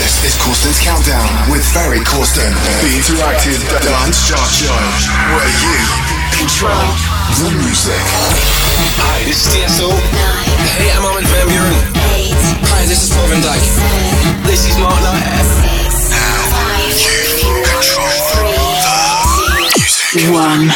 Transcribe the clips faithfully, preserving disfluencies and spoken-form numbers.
This is Corsten's Countdown with Ferry Corsten, the interactive dance chart show where you control the music. Hi, this is T S O. Hey, I'm Armin van Buuren. Hi, this is Paul van Dyk. This is Mark Knight. Now you control the music. One.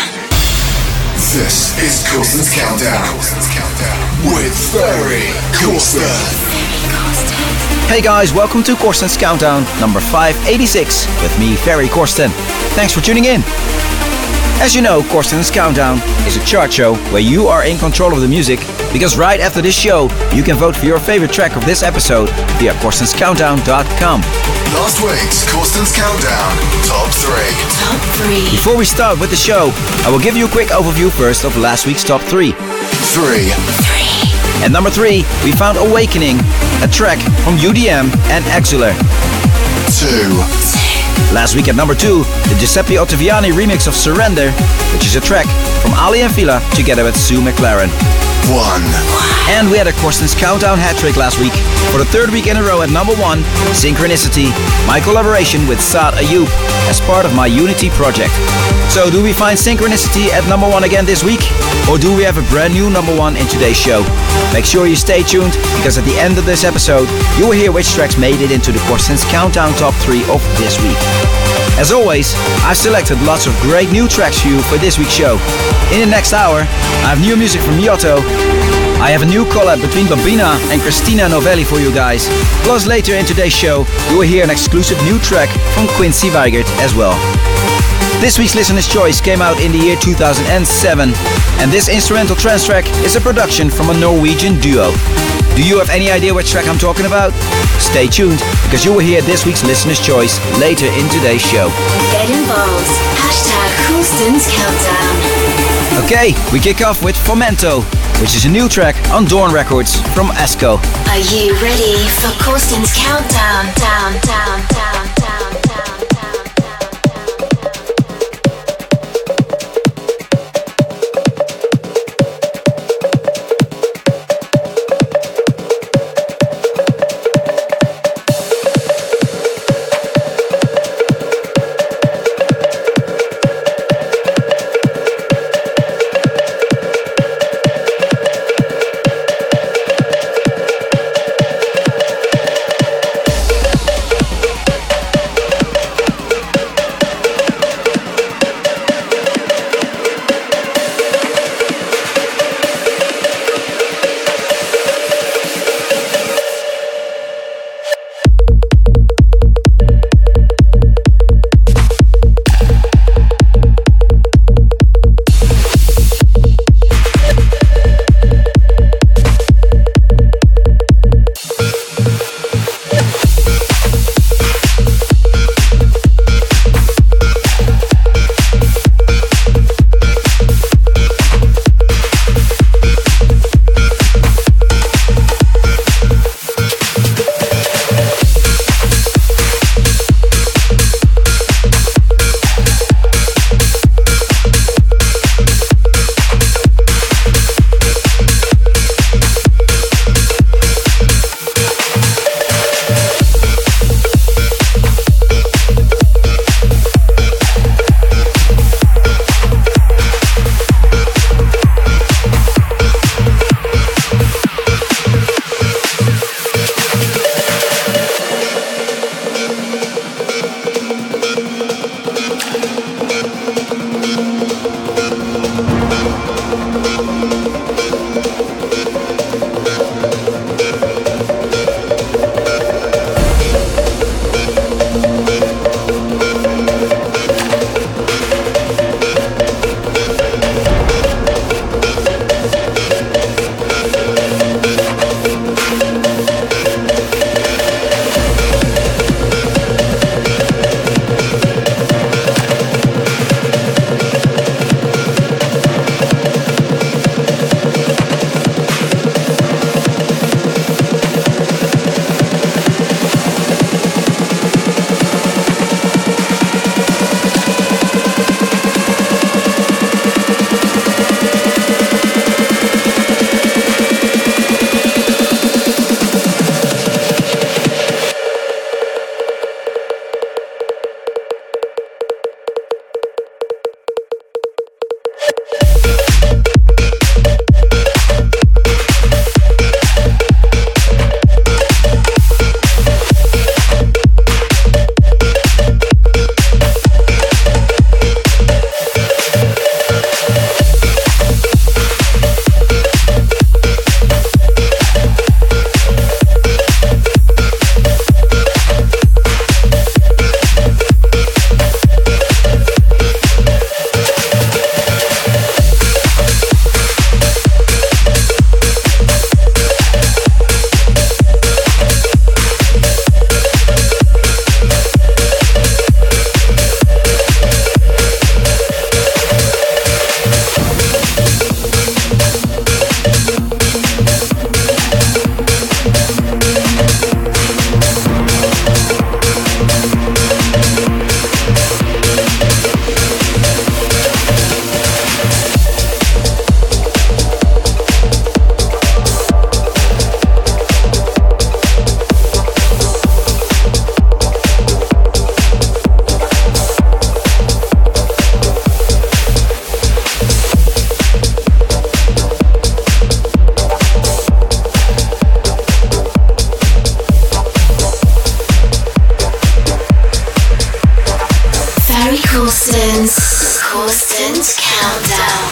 This is Corsten's Countdown with Ferry Corsten. Hey guys, welcome to Corsten's Countdown number five eighty-six with me, Ferry Corsten. Thanks for tuning in. As you know, Corsten's Countdown is a chart show where you are in control of the music, because right after this show, you can vote for your favorite track of this episode via corstens countdown dot com. Last week's Corsten's Countdown Top three. Top three. Before we start with the show, I will give you a quick overview first of last week's Top three. Three. Three. At number three, we found Awakening, a track from U D M and Exular. Two. Last week at number two, the Giuseppe Ottaviani remix of Surrender, which is a track from Ali and Fila together with Sue McLaren. One. And we had a Corsten's Countdown hat-trick last week. For the third week in a row at number one, Synchronicity, my collaboration with Saad Ayub as part of my Unity project. So do we find Synchronicity at number one again this week? Or do we have a brand new number one in today's show? Make sure you stay tuned, because at the end of this episode, you will hear which tracks made it into the Corsten's Countdown Top three of this week. As always, I've selected lots of great new tracks for you for this week's show. In the next hour, I have new music from Yotto. I have a new collab between Babina and Christina Novelli for you guys. Plus later in today's show, you will hear an exclusive new track from Quincy Weigert as well. This week's Listener's Choice came out in the year two thousand seven, and this instrumental trance track is a production from a Norwegian duo. Do you have any idea what track I'm talking about? Stay tuned, because you will hear this week's Listener's Choice later in today's show. Get involved. Hashtag Corsten's Countdown. Okay, we kick off with Fomento, which is a new track on Dawn Records from Esco. Are you ready for Corsten's Countdown? Down, down, down, down, down, down. Corsten's Countdown.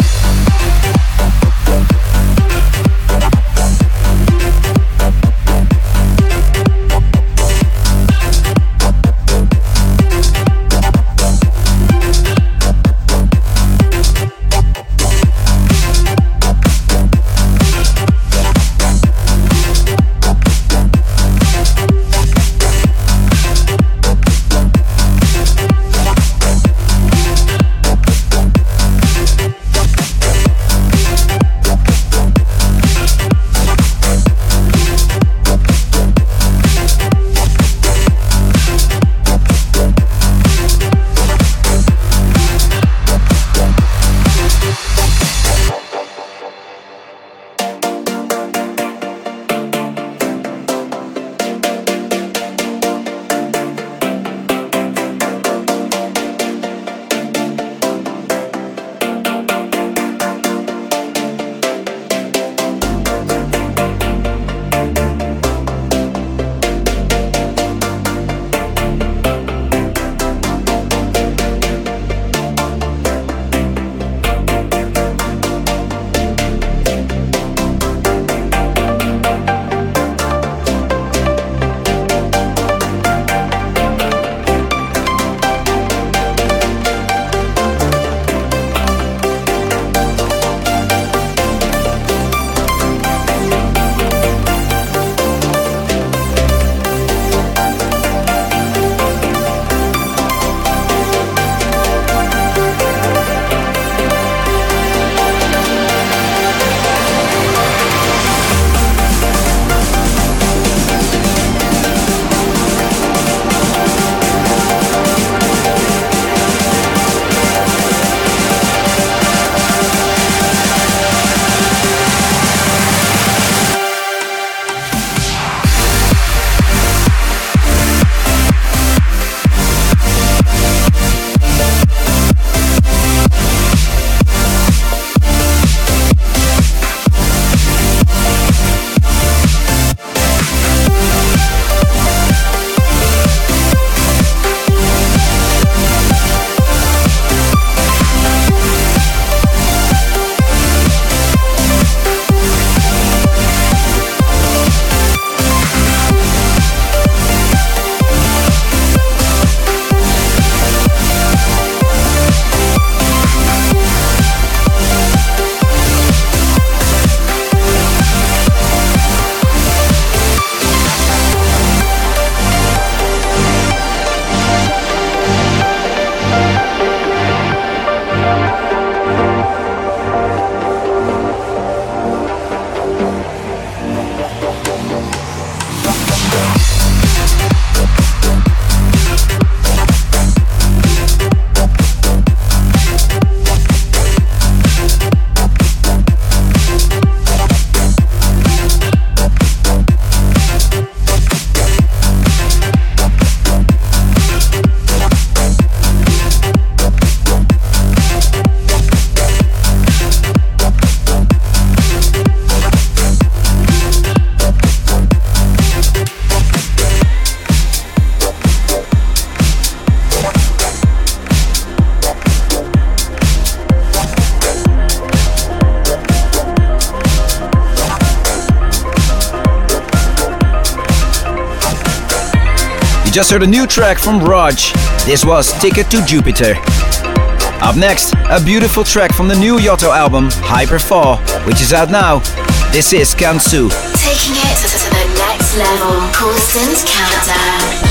Just heard a new track from Raj. This was Ticket to Jupiter. Up next, a beautiful track from the new Yotto album, Hyperfall, which is out now. This is Kansu. Taking it to the next level, Corsten's Countdown.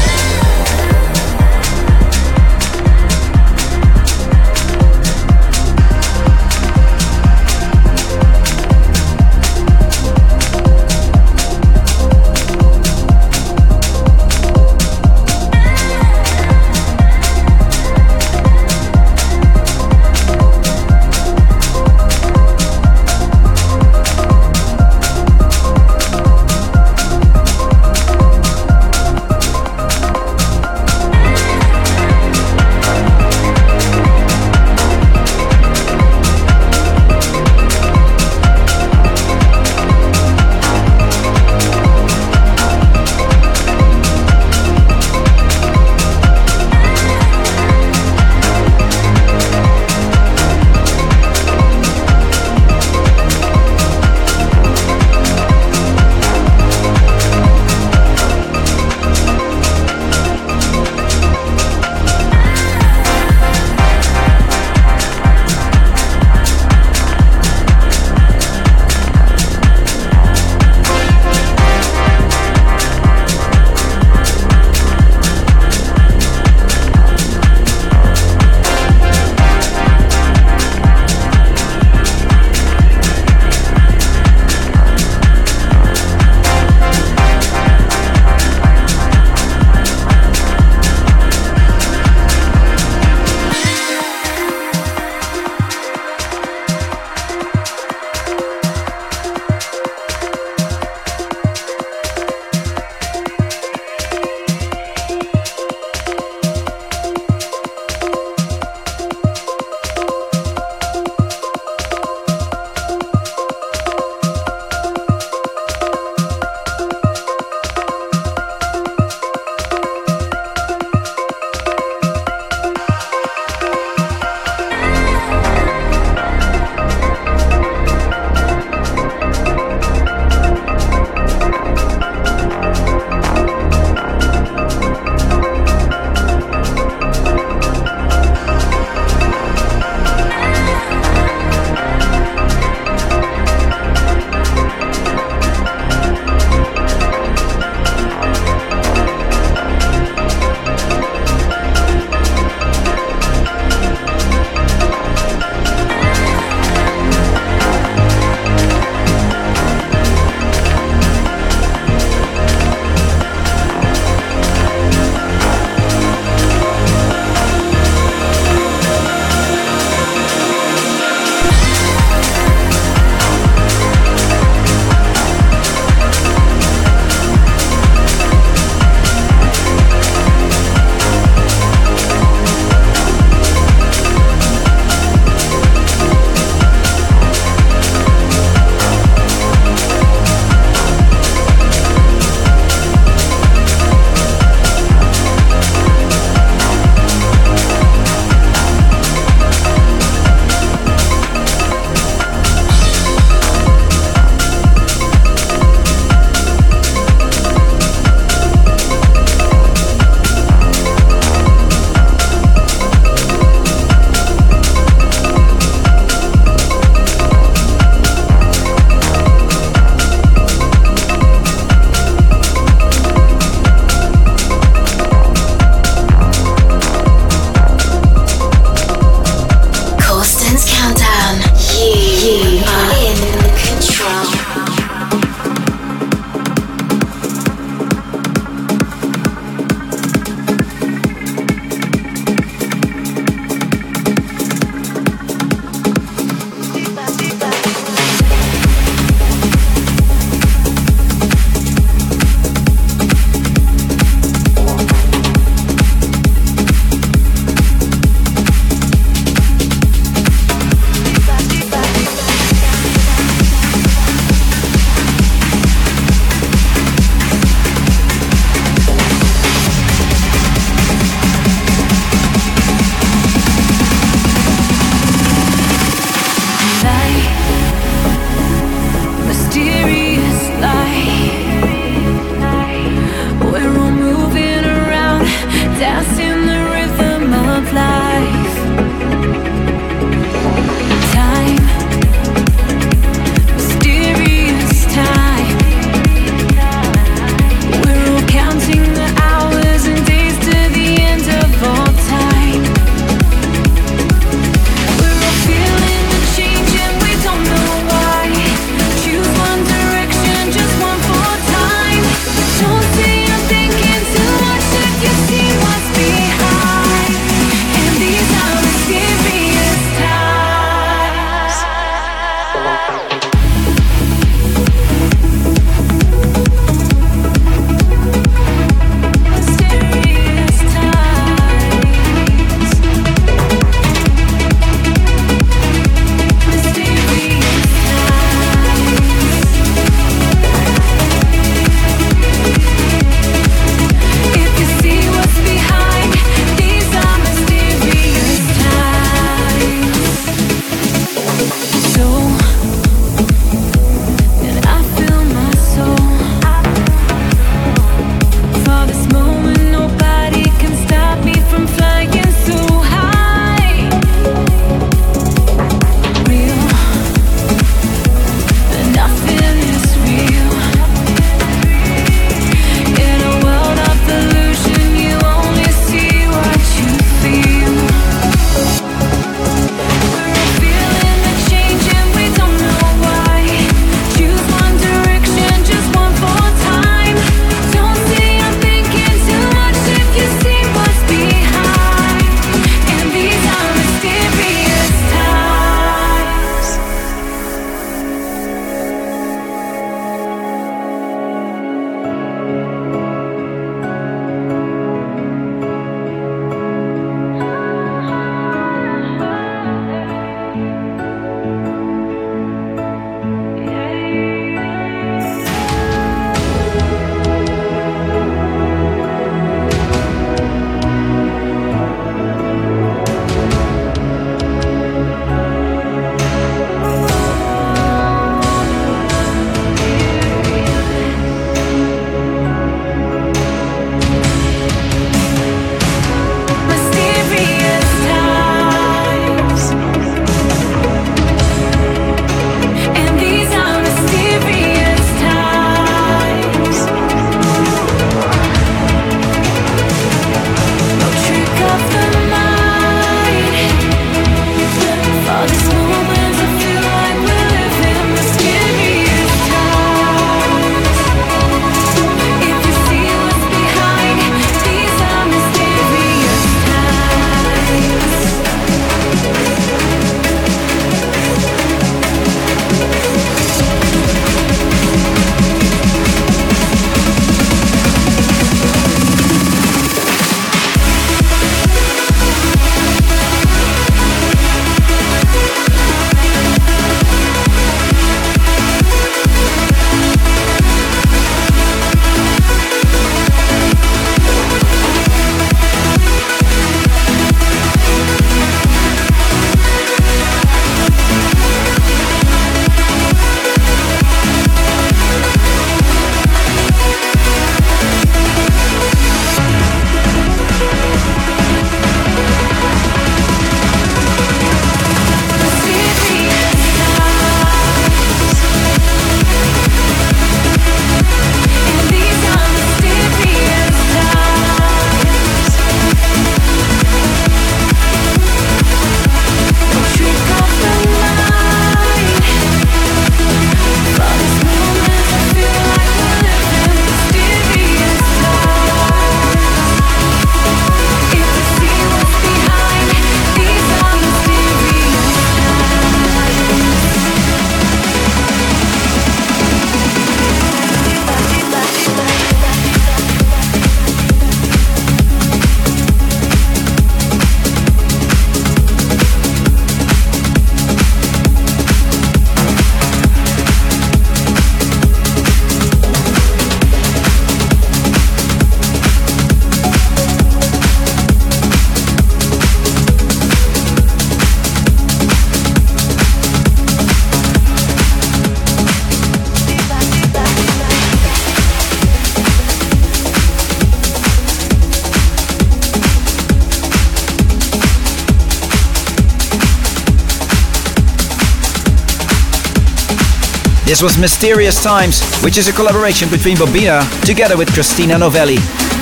This was Mysterious Times, which is a collaboration between Bobina together with Christina Novelli.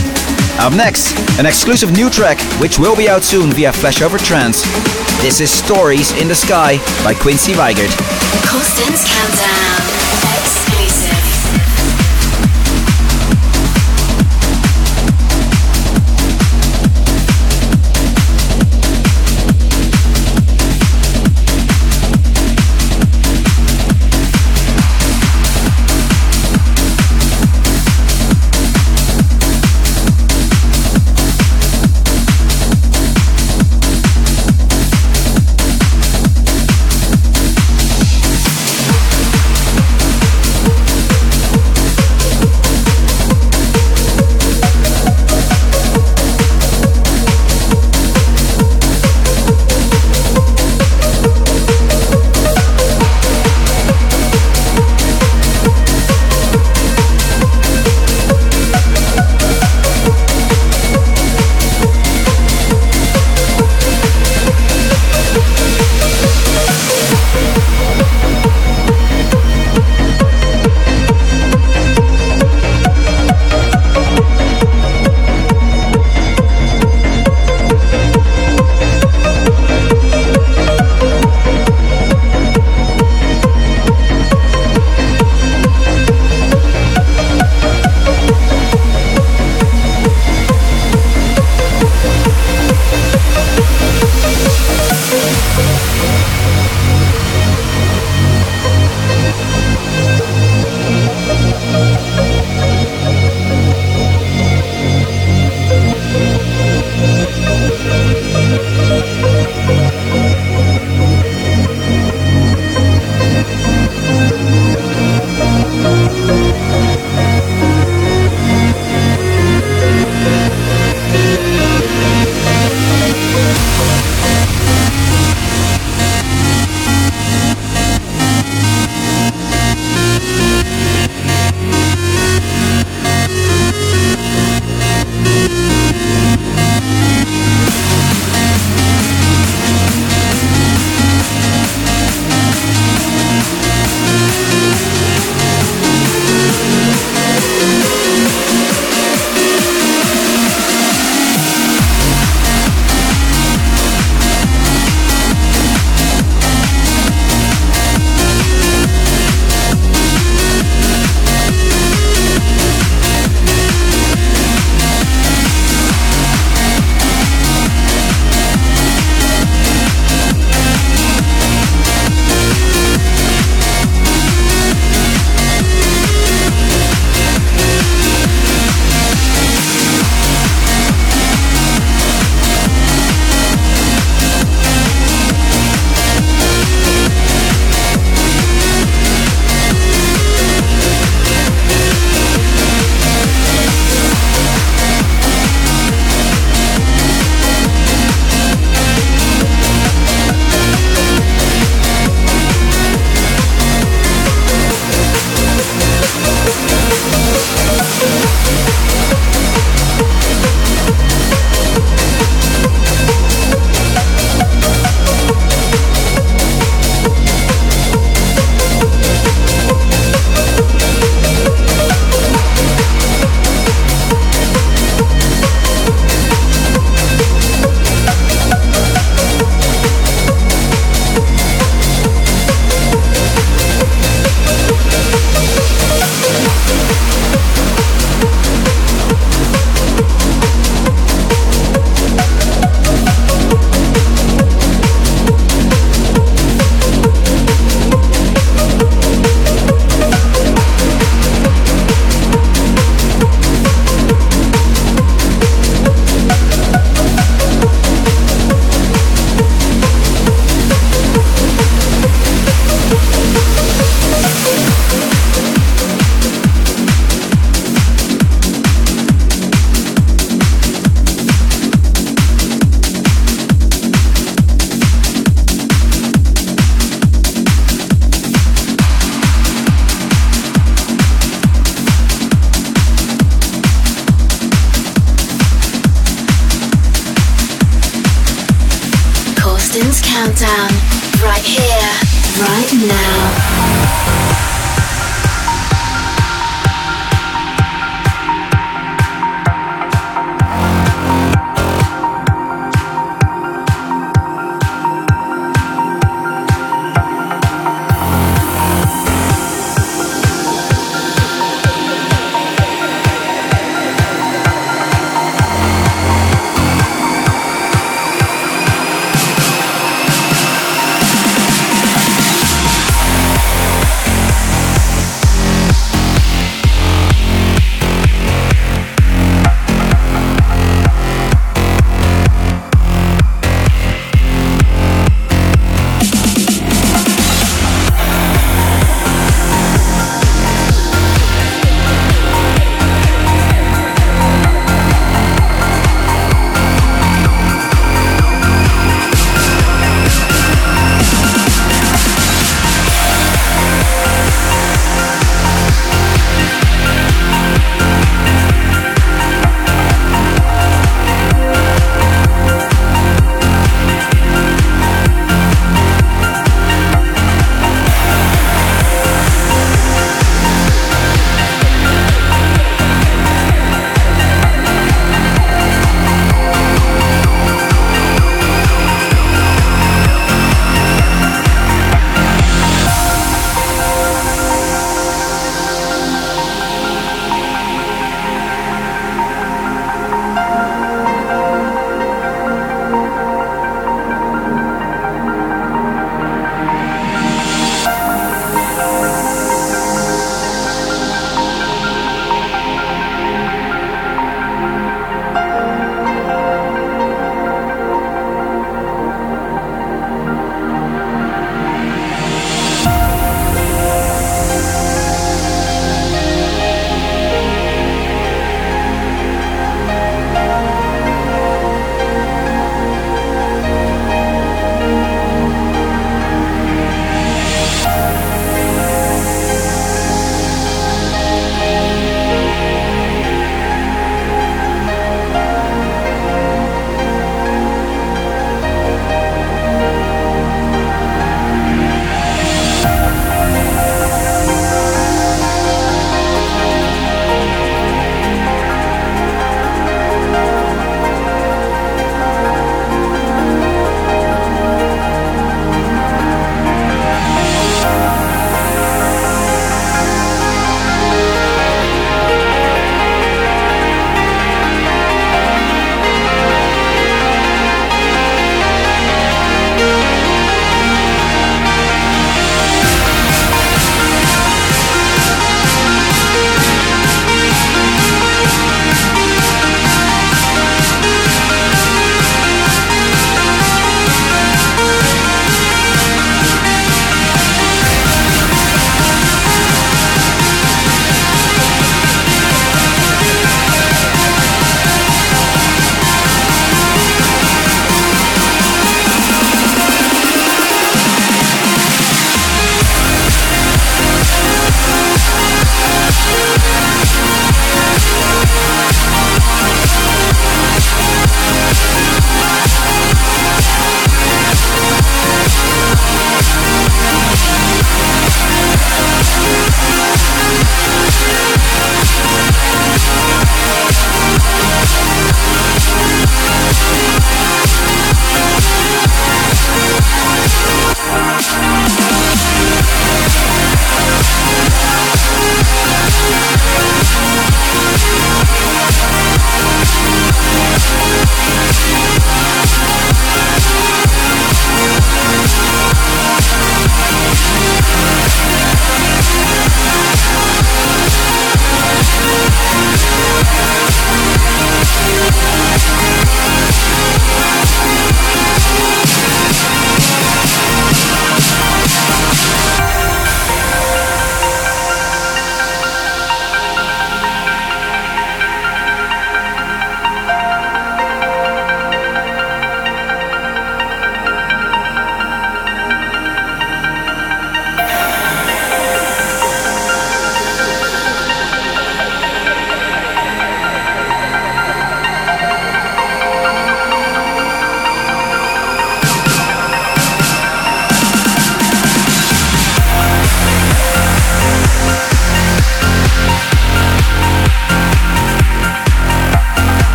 Up next, an exclusive new track, which will be out soon via Flashover Trance. This is Stories in the Sky by Quincy Weigert. Corsten's Countdown. Exclusive. Countdown, right here, right now.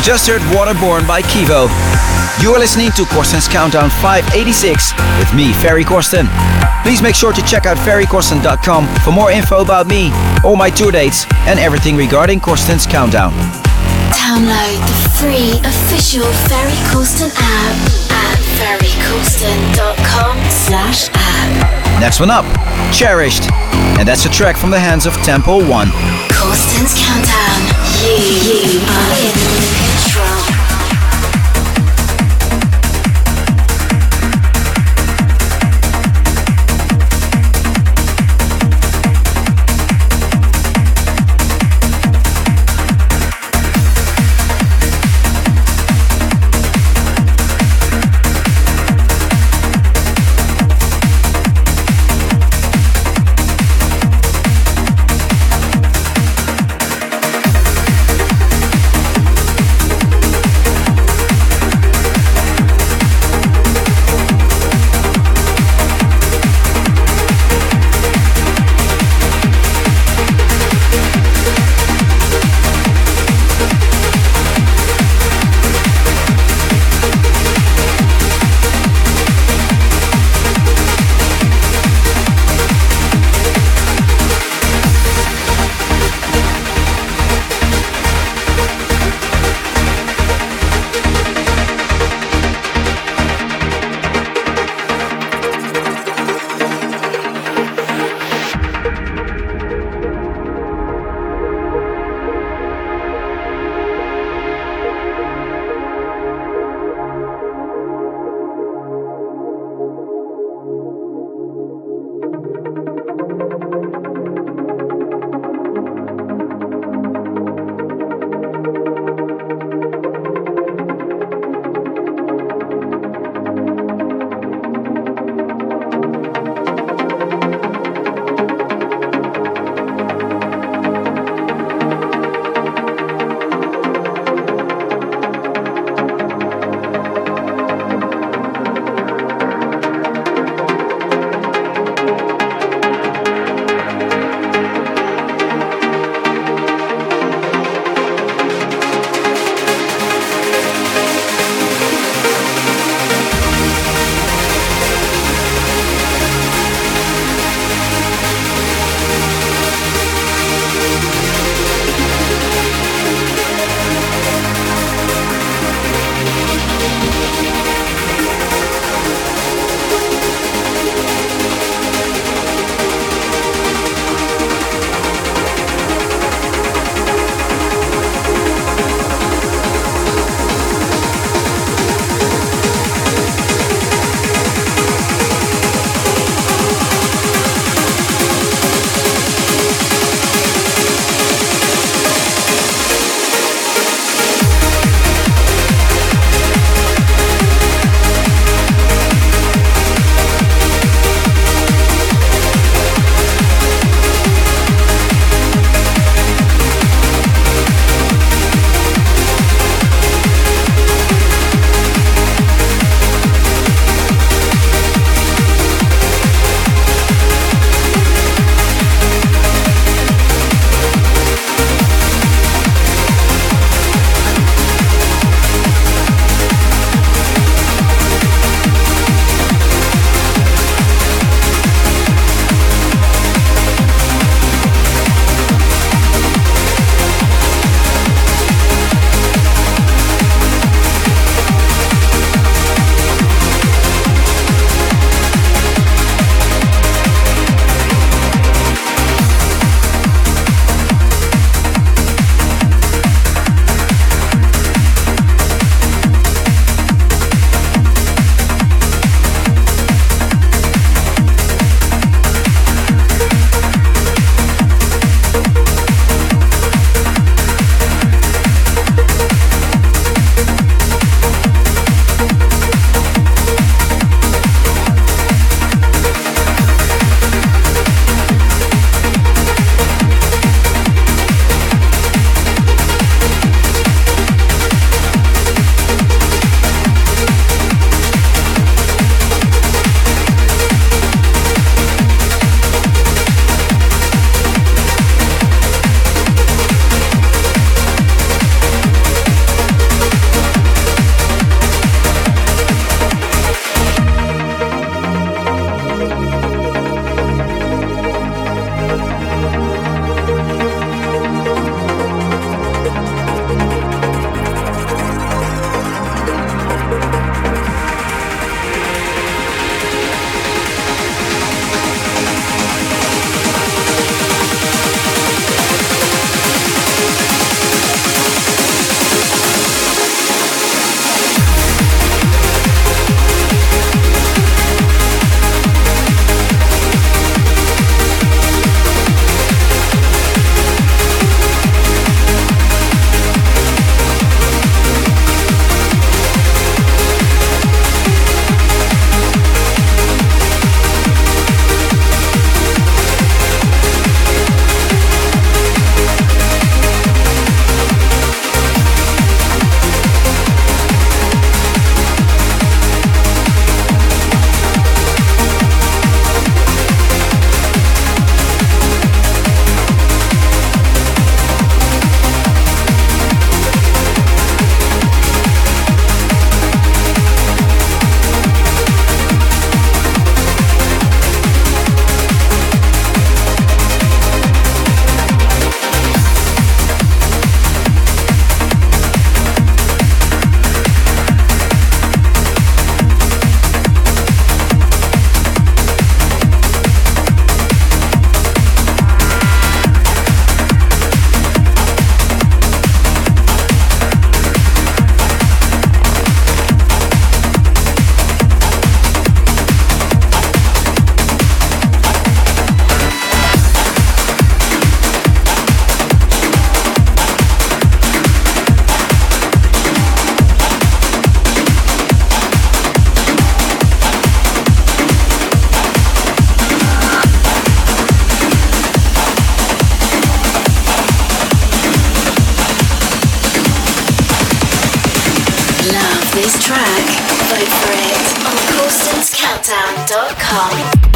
just heard Waterborne by Kivo. You are listening to Corsten's Countdown five eighty-six with me, Ferry Corsten. Please make sure to check out ferry corsten dot com for more info about me, all my tour dates, and everything regarding Corsten's Countdown. Download the free official Ferry Corsten app at ferry corsten dot com slash app. Next one up, Cherished. And that's a track from the hands of Tempo One. Corsten's Countdown. You, you are in control. dot com.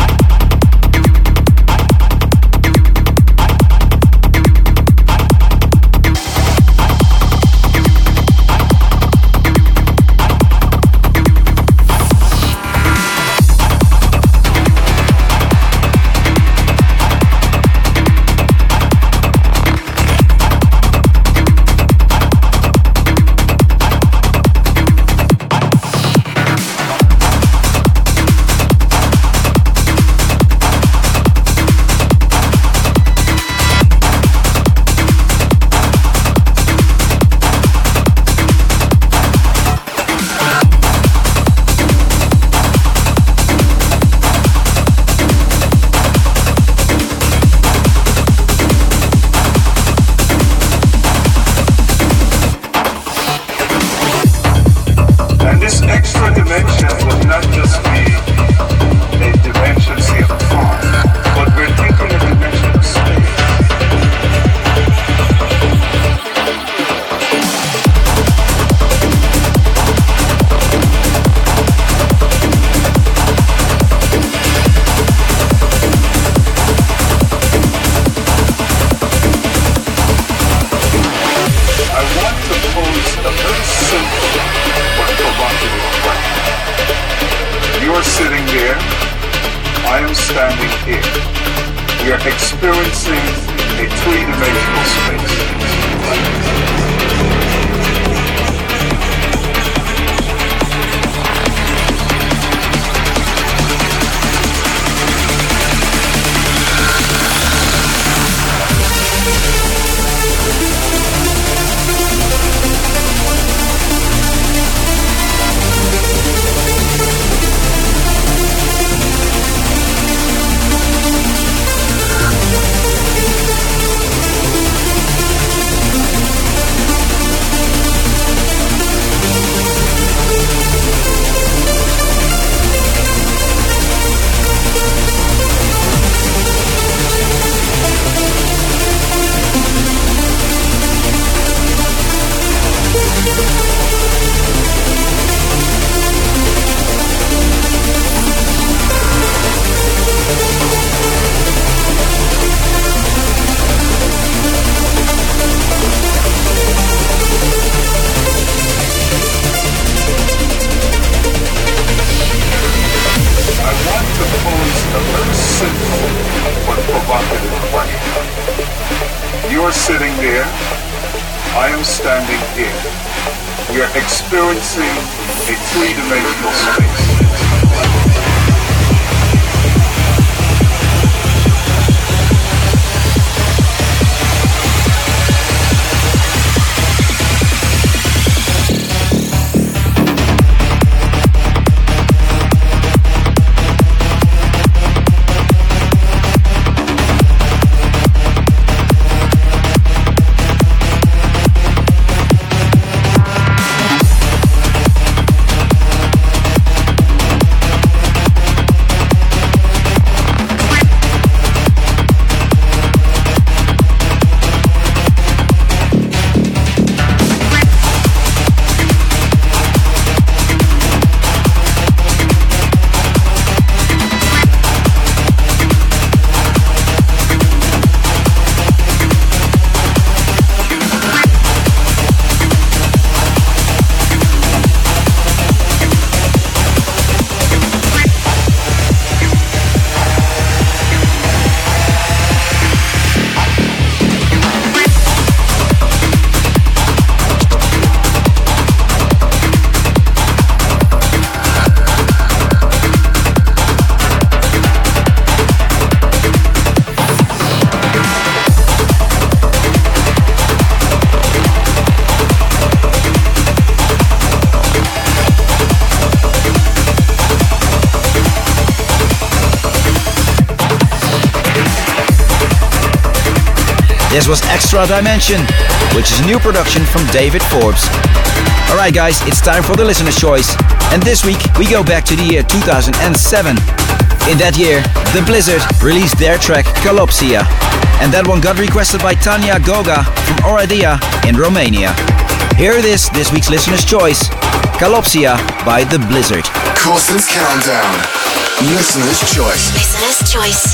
You're sitting there, I am standing here. We are experiencing a three-dimensional space. This was Extra Dimension, which is a new production from David Forbes. Alright guys, it's time for the listener's choice. And this week we go back to the year two thousand seven. In that year, The Blizzard released their track Kalopsia. And that one got requested by Tanya Goga from Oradea in Romania. Here it is, this week's listener's choice, Calopsia by The Blizzard. Corsten's Countdown, listener's choice. Listener's choice.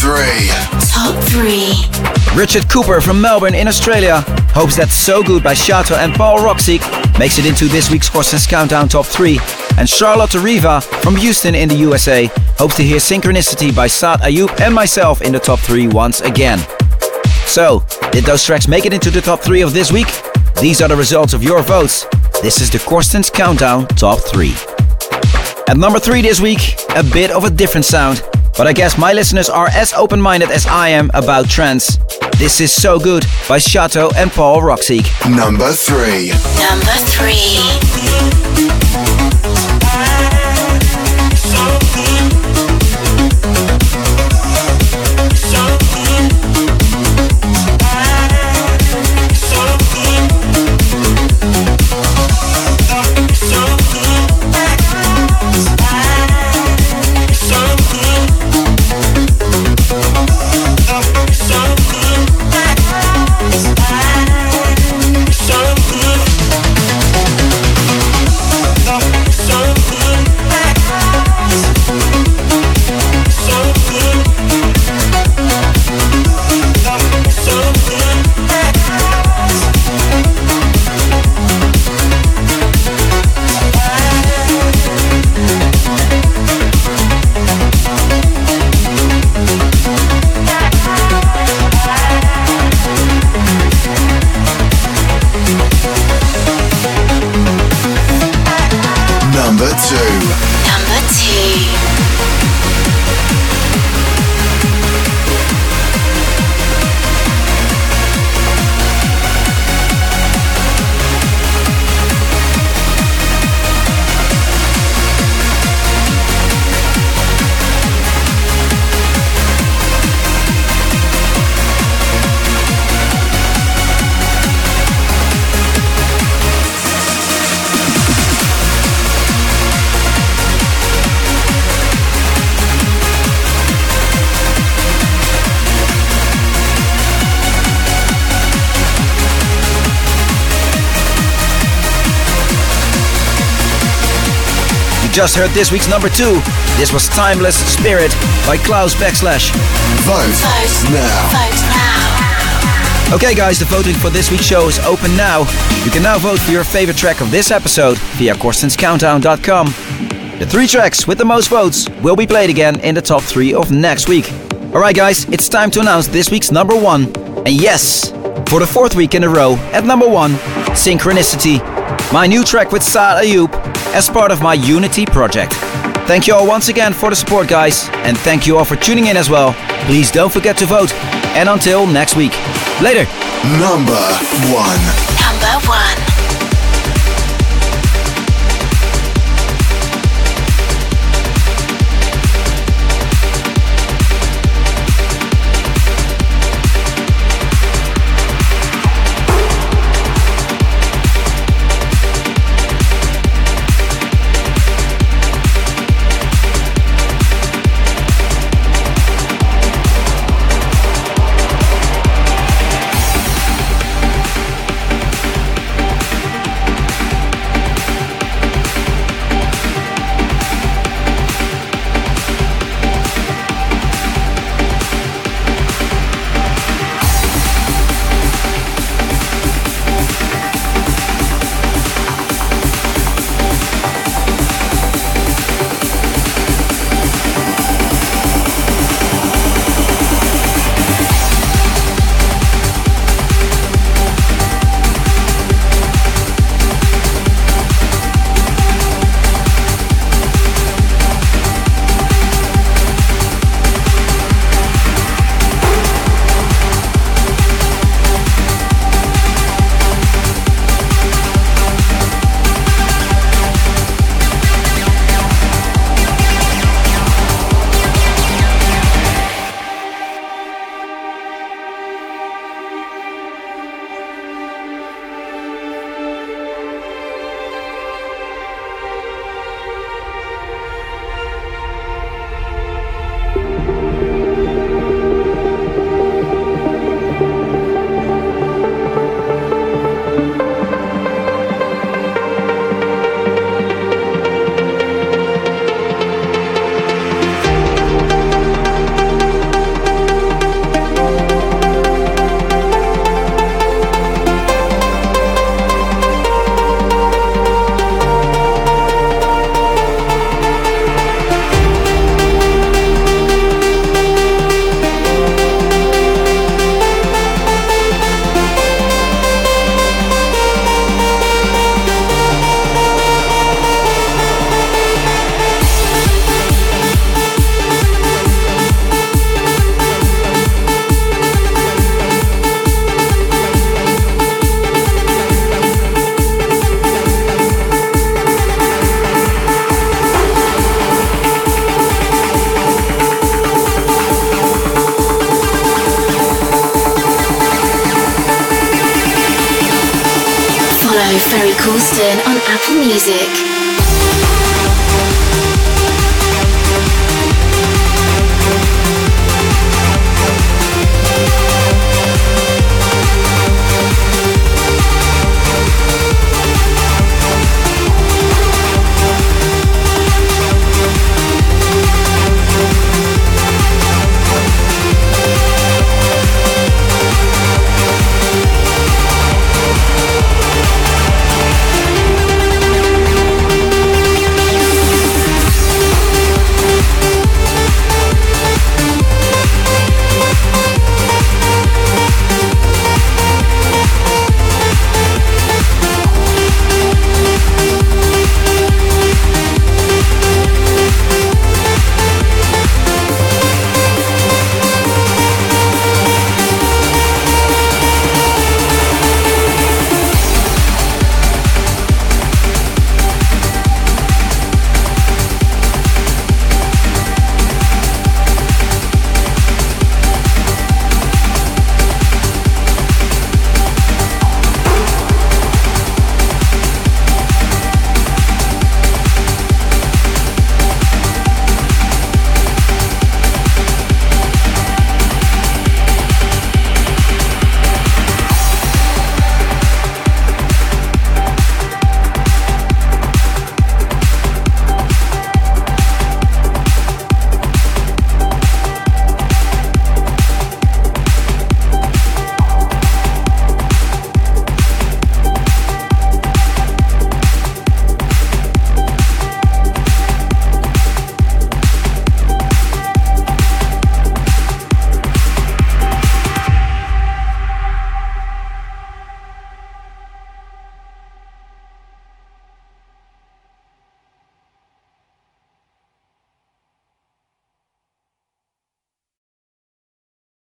three. Top three. Richard Cooper from Melbourne in Australia hopes that So Good by Shato and Paul Roxic makes it into this week's Corsten's Countdown Top three. And Charlotte Riva from Houston in the U S A hopes to hear Synchronicity by Saad Ayub and myself in the top three once again. So, did those tracks make it into the top three of this week? These are the results of your votes. This is the Corsten's Countdown Top three. At number three this week, a bit of a different sound, but I guess my listeners are as open-minded as I am about trance. This is So Good by Shato and Paul Roxic. Number three. Number three. Number two. Number two. Just heard this week's number two. This was Timeless Spirit by Klaus Backslash. Vote, Vote now. Vote now. Okay guys, the voting for this week's show is open now. You can now vote for your favorite track of this episode via corstens countdown dot com. The three tracks with the most votes will be played again in the top three of next week. Alright guys, it's time to announce this week's number one. And yes, for the fourth week in a row, at number one, Synchronicity, my new track with Saad Ayub as part of my Unity project. Thank you all once again for the support guys, and thank you all for tuning in as well. Please don't forget to vote, and until next week. Later. Number one. Number one. Follow Ferry Corsten on Apple Music.